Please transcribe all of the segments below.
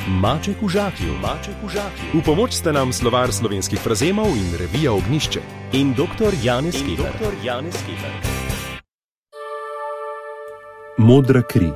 Maček v žaklju. V pomoč sta nam slovar slovenskih frazemov in revija Ognjišče. In dr. Janez Keber. Modra kri.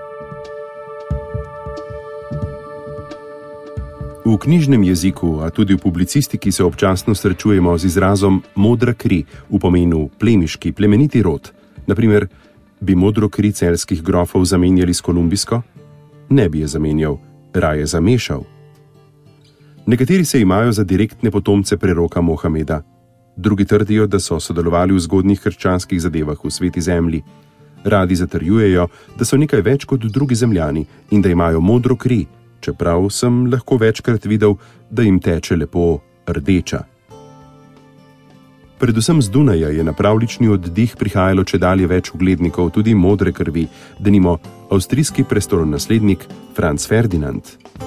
V knjižnem jeziku, a tudi v publicistiki se občasno srečujemo z izrazom modra kri v pomenu plemiški, plemeniti rod. Naprimer, bi modro kri celjskih grofov zamenjali s kolumbijsko? Ne bi je zamenjal, raje zamešal. Nekateri se imajo za direktne potomce preroka Mohameda. Drugi trdijo, da so sodelovali v zgodnjih krščanskih zadevah v Sveti zemlji. Radi zatrjujejo, da so nekaj več kot drugi zemljani in da imajo modro kri, čeprav sem lahko večkrat videl, da jim teče lepo rdeča. Predvsem z Dunaja je na pravljični oddih prihajalo čedalje več uglednikov, tudi modre krvi, denimo avstrijski prestolonaslednik Franz Ferdinand.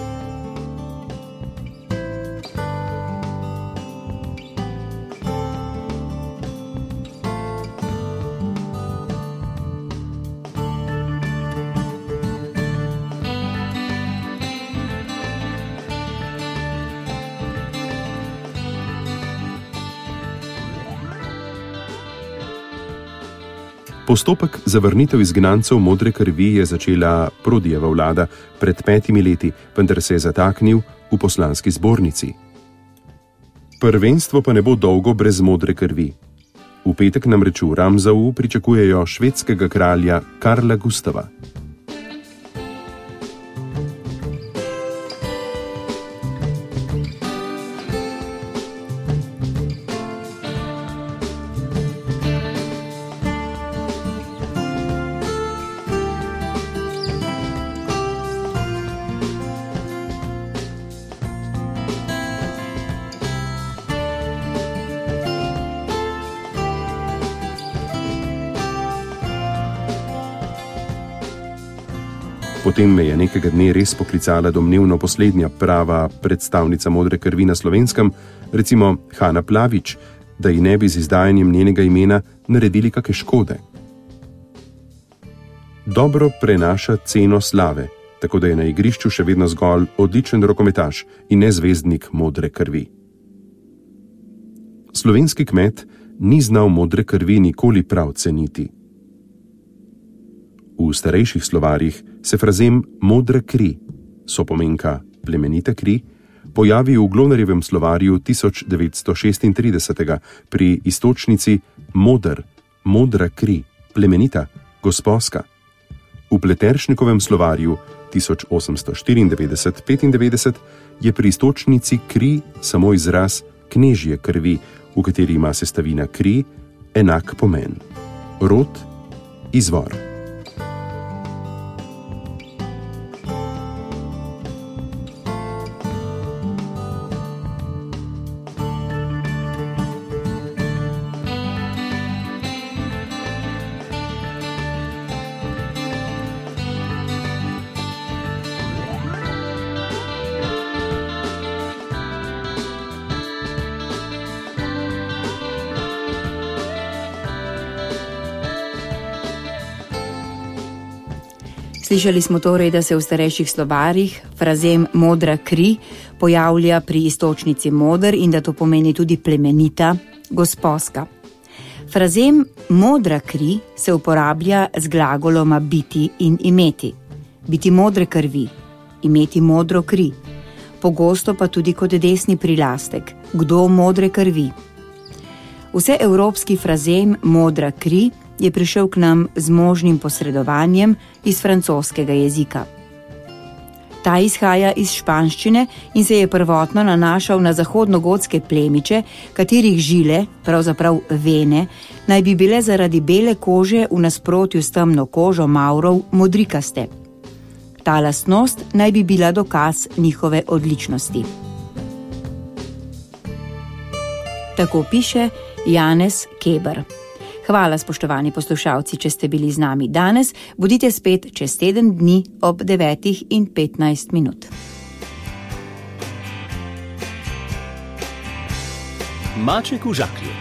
Postopek za vrnitev izgnancev modre krvi je začela Prodijeva vlada pred 5 leti, vendar se je zataknil v poslanski zbornici. Prvenstvo pa ne bo dolgo brez modre krvi. V petek namreč v Ramsau pričakujejo švedskega kralja Karla Gustava. Potem me je nekega dne res poklicala domnevno poslednja prava predstavnica modre krvi na Slovenskem, recimo Hana Plavič, da ji ne bi z izdajanjem njenega imena naredili kake škode. Dobro prenaša ceno slave, tako da je na igrišču še vedno zgolj odličen rokometaš in ne zvezdnik modre krvi. Slovenski kmet ni znal modre krvi nikoli prav ceniti. V starejših slovarjih se frazem modra kri, sopomenka plemenita kri, pojavi v Glonarjevem slovarju 1936 pri istočnici moder, modra kri, plemenita, gosposka. V Pleteršnikovem slovarju 1894-95 je pri istočnici kri samo izraz knežje krvi, v kateri ima sestavina kri enak pomen. Rod, izvor. Slišali smo torej, da se v starejših slovarjih frazem modra kri pojavlja pri istočnici moder in da to pomeni tudi plemenita, gosposka. Frazem modra kri se uporablja z glagoloma biti in imeti. Biti modre krvi, imeti modro kri. Pogosto pa tudi kot desni prilastek, kdo modre krvi. Vseevropski frazem modra kri je prišel k nam z možnim posredovanjem iz francoskega jezika. Ta izhaja iz španščine in se je prvotno nanašal na zahodnogotske plemiče, katerih žile, pravzaprav vene, naj bi bile zaradi bele kože v nasprotju s temno kožo Mavrov modrikaste. Ta lastnost naj bi bila dokaz njihove odličnosti. Tako piše Janez Keber. Hvala, spoštovani poslušalci, če ste bili z nami danes. Bodite spet čez teden dni ob 9:15. Maček v žaklju.